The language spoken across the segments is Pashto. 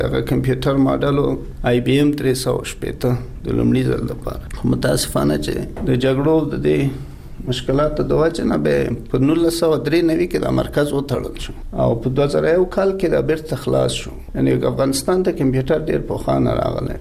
هغه کمپیوټر ماډل IBM 380 د لومړي ځل لپاره متاسفانه چې د جګړو د دې مشکلات د وجه نه به په 1993 کې د مرکز وتړل شو او په 2001 کال کې د بیرته خلاص شو. یعنی افغانستان ته کمپیوټر ډیر په خانه راغلی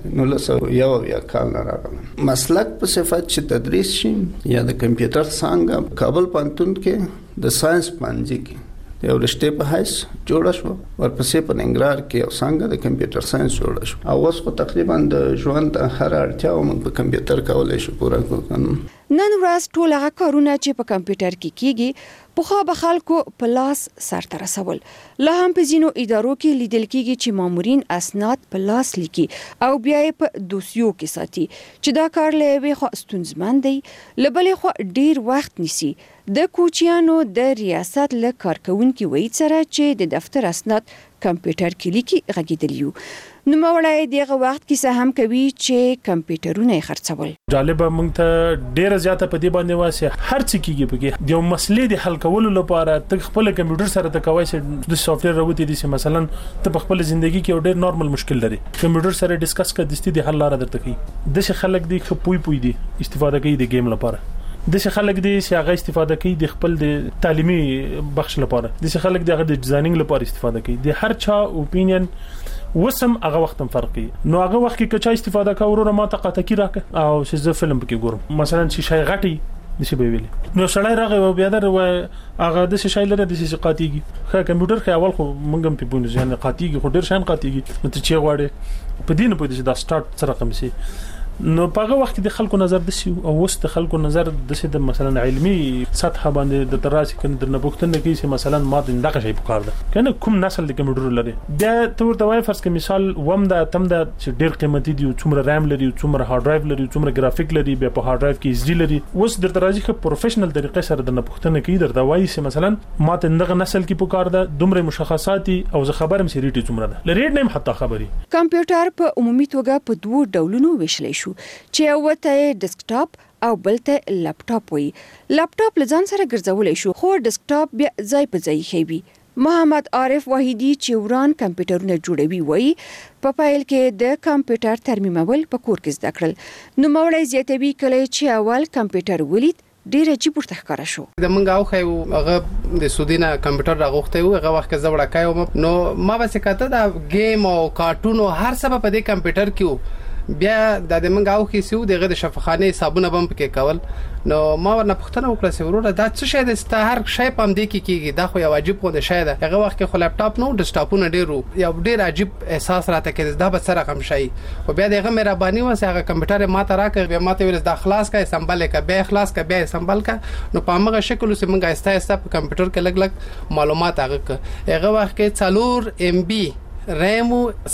1901 کال نه راغلی. مسلک په صفت چې تدریس شي یا د کمپیوټر څنګه کابل پوهنتون کې د ساينس پانځي کې یو رشته په حیث جوړ شو، ورپسې په ننګرهار کې یو څنګه د کمپیوټر ساينس جوړ شو او اوس خو تقریبا د ژوند هر اړتیا موږ په کمپیوټر کولای شو پوره کړو. نن ورځ ټول هغه کارونه چې په کمپیوټر کې کیږي په خو به خلکو په لاس سرته رسول. لا هم په ځینو ادارو کې لیدل کیږي چې مامورین اسناد په لاس لیکي او بیا یې په دوسیو کې ساتي چې دا کار له یوې خوا ستونزمن دی، له بلې خوا ډیر وخت نیسي. د کوچیانو د ریاست له کارکونکو وایي سره چې د دفتر اسناد کمپیوټر کې لیکي غږیدلیو. نو مولای دغه وخت کې هم کوي چې کمپیوټرونه خرڅول. جالب مونږ ته ډیره زیاته په دې باندې واسه هر څه کیږي پکې د مسلې د حل کولو لپاره ته خپل کمپیوټر سره ته کوي چې د سافټویر راوتی دي چې مثلا ته په خپل ژوندۍ کې ډیر نورمال مشکل لري کمپیوټر سره ډیسکس کړه د ستې د حل لاره درته کوي. د څه خلک دي خپوي دي استفاده کوي د گیم لپاره، د څه خلک دي چې هغه استفاده کوي د خپل د تعلیمي بخش لپاره، د څه خلک دي هغه د ډیزاینینګ لپاره استفاده کوي. د هر چا اپینین وسم هغه وخت فرقي. نو هغه وخت کې چې استفاده کوي ما ته قطکی راکه او چې زه فلم پکې ګورم مثلا چې شای غټي نشي به ویلي نو سړی راغی بیا در هغه د شای لره د شي قاتیږي. خا کمپیوټر کې اول خو مونږ هم په بونه ځان قاتیږي خو ډیر شان قاتیږي. نو ته چې غواړي په دین په دې دا سٹارټ سره کوم شي نو په هغه وخت د خلکو نظر د شي او وست خلکو نظر د مثلا علمي سطح باندې د تراسي کنه د نبوختنه کې چې مثلا ما دغه شی پکار ده کنه کوم نسل د کمپیوټر لري بیا تور د وای فرض کې مثال وم دا تم دا چې ډیر قیمتي دي څومره رام لري څومره هارد ډرایو لري څومره گرافیک لري بیا په هارد ډرایو کې اس ډي لري اوس د تراسي په پروفیشنل طریقې سره د نبوختنه کې در دا وای چې مثلا ما دغه نسل کې پکار ده دومره مشخصات او زه خبرم سریټي څومره ده لري نیم حتی خبري. کمپیوټر په عمومي توګه په دوه ډولونو ویشل شو چې ته ډیسکټاپ او بل ته لپټاپ وي. لپټاپ لزان سره ګرځولای شو خو ډیسکټاپ بیا ځای په ځای خوي. محمد عارف وحیدی چې وران کمپیوټرونه جوړوي وایي په پایل کې د کمپیوټر ترمیمول په کور کې زده کړل. نو مولای زیاتوي کله چې اول کمپیوټر ولید ډیر عجیب ورته ښکارا شو. د منګه او هغه د سودینه کمپیوټر راغوخته و هغه وخت زه وړه کایم نو ما به څه دا گیم او کارټون او هر څه په دې کمپیوټر کې بیا د منګه او کې سیو دغه د شفاخانه حسابونه بم پکې کول. نو ما ورنه پښتنه وکړه چې وروره دا څه شی د ستا هر شی پم دی کې کیږي دا خو یو عجیب خو د شی ده. هغه وخت کې خو لپټاپ نو ډیسکټاپونه ډیرو یو ډیر عجیب احساس راته کې دا به سره کم شي او بیا دغه مې ربانی و چې هغه کمپیوټر ما ته راکړ بیا ما ته ویل دا خلاص کا سمبل کا بیا خلاص کا بیا سمبل کا نو په هغه شکل چې منګه استا په کمپیوټر کې لګ لګ معلومات هغه وخت کې 4 MB رام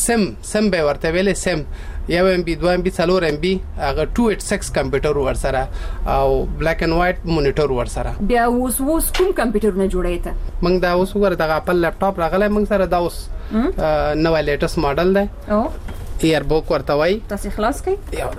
سم به ورته ویلې سم یو MB 2 MB 4 MB هغه 286 کمپیوټر ورسره او بلیک اینڈ وایټ مونیټر ورسره. بیا اوس کوم کمپیوټرونه جوړی ته موږ دا اوس ور دغه خپل لپټاپ راغلی موږ سره دا اوس نو لیټست ماډل دی او ایئر بوک ورته وای تاسو خلاص کړئ یو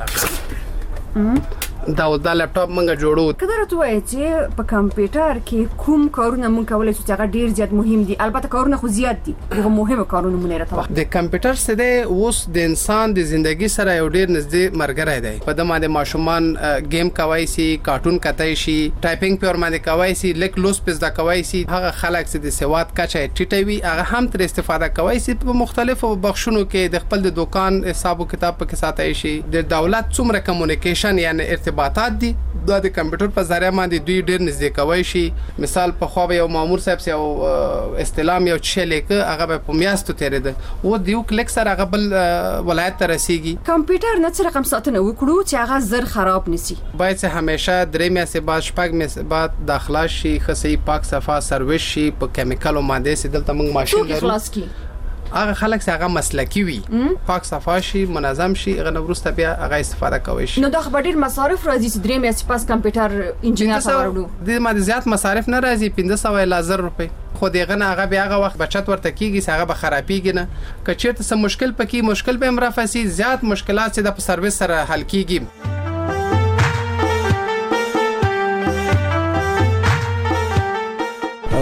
دا لپټاپ موږ جوړو. کله راته وای چې په کمپیوټر کې کوم کارونه موږ کولای شو چې هغه ډیر زیات مهم دي البته کارونه خو زیات دي هغه مهمه کارونه مونږ راته د کمپیوټر سره اوس د انسان د ژوندۍ سره یو ډیر نږدې مرګره دی. په دمه د ماشومان گیم کوي سي کارټون کتای شي ټایپینګ پر باندې کوي سي لیک لوس پز دا کوي سي هغه خلک چې د سواد کچه ټیټوي هغه هم تر استفاده کوي سي په مختلفو بخشونو کې د خپل د دکان حساب او کتاب په کې ساتي شي د دولت څومره کمیونیکیشن یعنی ارتباطات دي د کمپیوټر په ذریعہ باندې دوی ډیر نږدې کوي شي. مثال په خو یو مامور صاحب سي او استلام یو چې لیکه هغه په میاستو تیرې ده او دیو کلیک سره هغه بل ولایت ته رسیږي. کمپیوټر نه څه رقم ساتنه وکړو چې هغه زر خراب نشي باید چې همیشه درې میاشتې بعد شپږ میاشتې بعد داخله شي خصي پاک صفه سرویس شي په کیمیکل او ماده سي دلته موږ ماشين لرو هغه خلک چې هغه مسلکی وي پاک صفه شي منظم شي هغه نورسته بیا هغه استفاده کوي شي. نو دا خبر ډیر مصارف راځي چې درې میاشتې پاس کمپیوټر انجینر سره د ماده زیات مصارف نه راځي 500 الا 1000 روپے خو دغه نه هغه بیا هغه وخت بچت ورته کیږي چې هغه به خرابېږي نه کچېرته سم مشکل پکې مشکل به مرافسي زیات مشکلات چې د سرویس سره حل کیږي.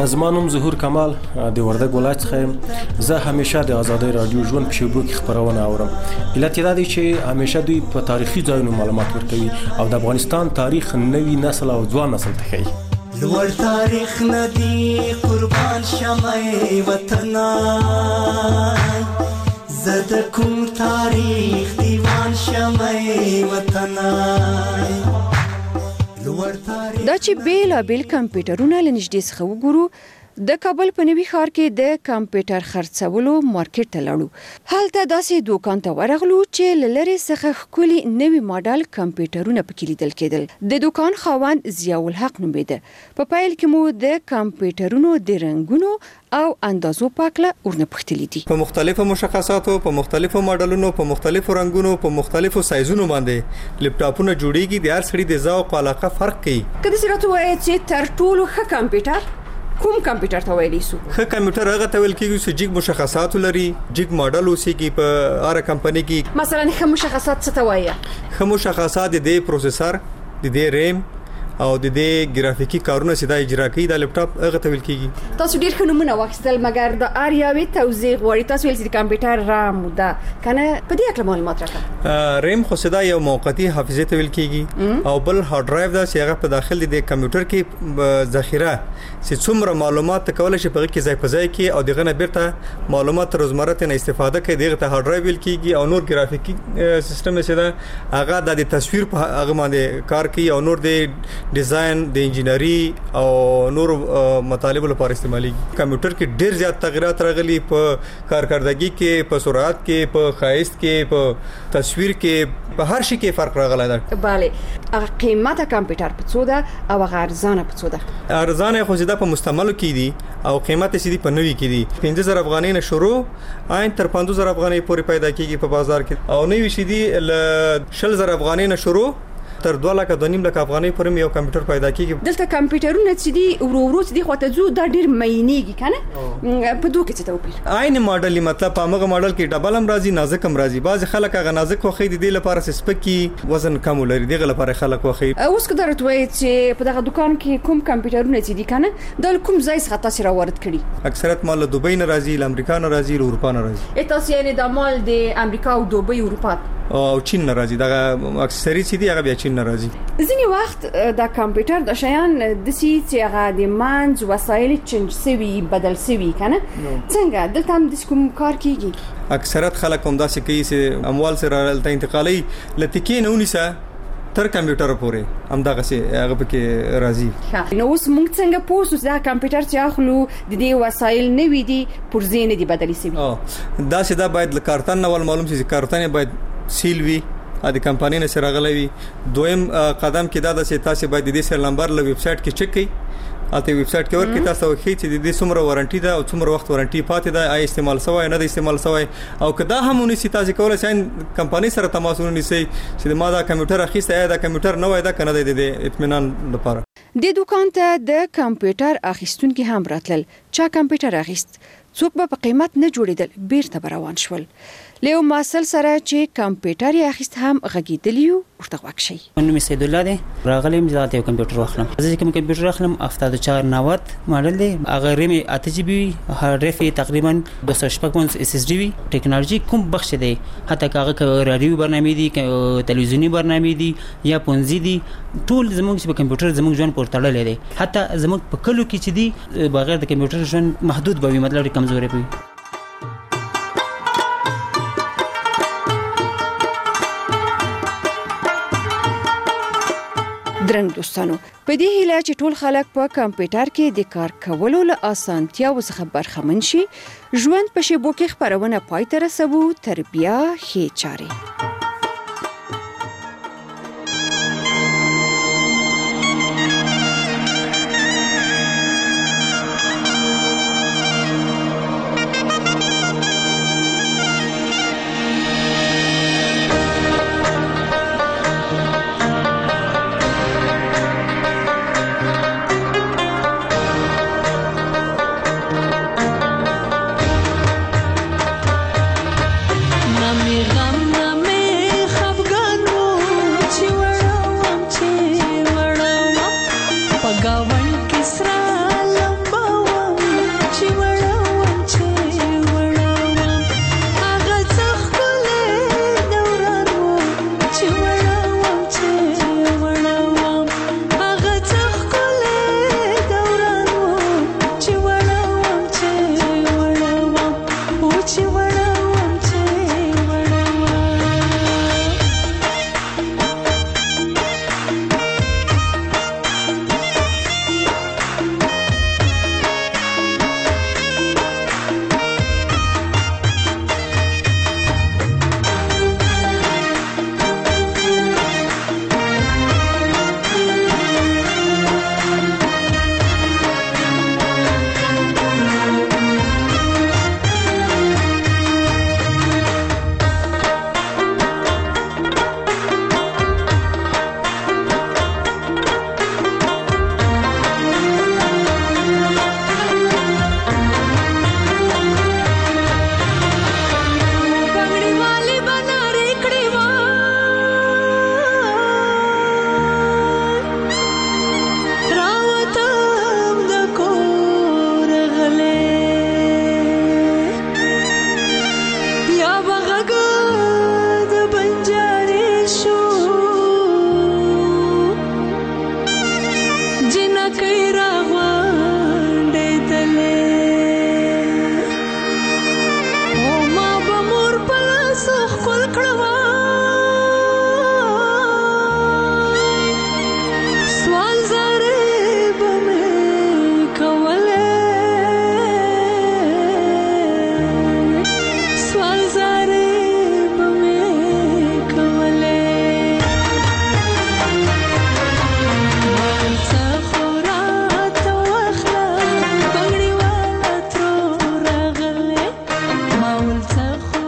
زما نوم ظهور کمال د وردګ ولایت څخه یم. زه همیشه د آزادۍ رادیو ژوند په شبکو کې خبرونه اورم. علت دا دی چې همیشه دوی په تاریخي ځایونو معلومات ورکوي او د افغانستان تاریخ نوی نسل او ځوان نسل ته ښیي. لوړ تاریخ ندی قربان شمه وطنای زد کوم تاریخ دیوان شمه وطنای. دا چې بیل کمپیوټرونه لنږدې څخه وګورو، د کابل په نوي ښار کې د کمپیوټر خرڅولو مارکیټ ته لاړو. هلته داسې دوکان ته ورغلو چې لری څخه ښکلي نوي ماډل کمپیوټرونه پکې لیدل کېدل. د دوکان خاوند ضیاء الحق نومېده. په پیل کې مو د کمپیوټرونو د رنګونو او اندازو پاکله ورنه پختلې دي. په مختلفو مشخصاتو، په مختلفو ماډلونو، په مختلفو رنگونو، په مختلفو سایزونو باندې لپټاپونه جوړیږي. د هر سړي د ذوق او علاقه فرق کوي. کله چې راته وایي چې تر ټولو ښه کمپیوټر کوم کمپیوټر ته ویلی سو؟ ښه کمپیوټر هغه ته ویل کېږي چې جګ مشخصات لري، جګ ماډل اوسېږي په هر کمپنی کې. مثلا ښه مشخصات څه ته وایي؟ ښه مشخصات د پروسیسور، د ریم او د ګرافیکي کارونه سیده اجرا کوي. د لپټاپ هغه ته ویل کېږي. تاسو ډیر ښه نومونه واخیستل، مګر د اریاوي توضیح غواړي. تاسو ویل چې کمپیوټر رام ده کنه، په دې اړه معلومات راکړه. ریم خو سیده یو موقتی حافظه ته ویل کېږي او بل هارد ډرایو دا چې هغه په داخل د کمپیوټر کې ذخیره چې څومره معلومات کولای شي په کې ځای په ځای کې او دغه نه بیرته معلومات روزمره ته استفاده کوي. دغه ته هارد ډرایو ویل کېږي. او نور ګرافیکي سیستم سیده هغه د تصویر په هغه باندې کار کوي او نور د ډیزاین، د انجینری او نور مطالبو لپاره استعمالي. کمپیوټر کې ډیر زیات تغیرات راغلي په کارکردګي کې، په سرعت کې، په خایست کې، په تصویر کې، په هر شي کې فرق راغلی دی. bale هغه قیمته کمپیوټر په څو ده او هغه ارزانه په څو ده؟ ارزانه خو زیاده په مستعملو کې دي او قیمت یې سیدي په نوي کې دي. 15000 افغانۍ نه شروع عین تر 15000 افغانۍ پورې پیدا کیږي په بازار کې. او نوي شي دي 20000 افغانۍ نه شروع تر 2,200,000 افغانۍ پورې یو کمپیوټر پیدا کیږي. دلته کمپیوټرونه چې دي ورو چې دي خواته ځو دا ډیر مینیږي کنه، په دوه کې څه توپیر؟ عین ماډل مطلب په هغه ماډل کې ډبل هم راځي، نازک هم راځي. بعض خلک هغه نازک خوخي دي لپاره سپکی وزن کم لري، دغه لپاره خلک خوخي. اوس که درته وایي چې په دغه دکان کې کوم کمپیوټرونه چې دي کنه د کوم ځای څخه تاسو راوړل کړي؟ اکثریت مال له دوبۍ نه راځي، له امریکا نه راځي، له اروپا نه راځي. تاسو یې د مال د امریکا او دوبۍ اروپا او چین نه راځي. دا اکثری چې دي هغه بیا چین نه راځي. ځینې وخت د کمپیوټر د شیان د سي چې هغه د منځ وسایل چینج سوي بدل سوي کنه، څنګه دلته هم د کوم کار کیږي؟ اکثریت خلک هم داسې کوي چې اموال سره دلته انتقالي لتکې نه ونیسه تر کمپیوټر پورې هم دغه سي هغه پکې راځي. نو اوس موږ څنګه پوسو چې دا کمپیوټر چې اخلو د دې وسایل نه وي دي پرځین دي بدلی سوي؟ دا سیده باید له کارتن نو معلوم شي چې کارتن باید سیل وي د کمپنۍ نه سره غلوي. دویم قدم کې دا د تاسو باید د دې سر نمبر له ویب سټ کې چک کړئ. اته ویب سټ کې ورکې تاسو وخی چې د دې څومره وارنټي ده او څومره وخت وارنټي پاتې ده، آی استعمال سوی نه ده استعمال سوی. او کدا هم ونیسي تاسو کولای شئ کمپنۍ سره تماس ونیسئ چې ما دا کمپیوټر اخیسته یا دا کمپیوټر نه وای دا کنه د اطمینان لپاره. د دوکان ته د کمپیوټر اخیستونکو هم راتلل. چا کمپیوټر اخیست؟ څوک به په قیمت نه جوړیدل، بیرته روان شول. لیو ماسل سره چې کمپیوټر یې اخیست هم غږیدلیو ورته واکشي. نو سید الله دی راغلم ځات یو کمپیوټر واخلم. زه کوم کمپیوټر واخلم 7490 ماډل دی. هغه ریم 8GB وي، هارد ډرایو تقریبا 256 SSD وي. ټیکنالوژي کوم بخش دی، حتی هغه رادیو برنامه دي، تلویزیونی برنامه دي یا پونځي دي، ټول زموږ په کمپیوټر زموږ ژوند پورې تړلې دي. حتی زموږ په کلو کې چې دي بغیر د کمپیوټر ژوند محدود به وي، مطلب کمزوري وي. درنګ دوستانو، په دې هیله چې ټول خلک په کمپیوټر کې د کار کولو له اسانتیاو څخه برخمن شي، ژوند په شیبو کې خبرونه پای ته رسوو. تر بیا ښې چارې. Nami गुजारा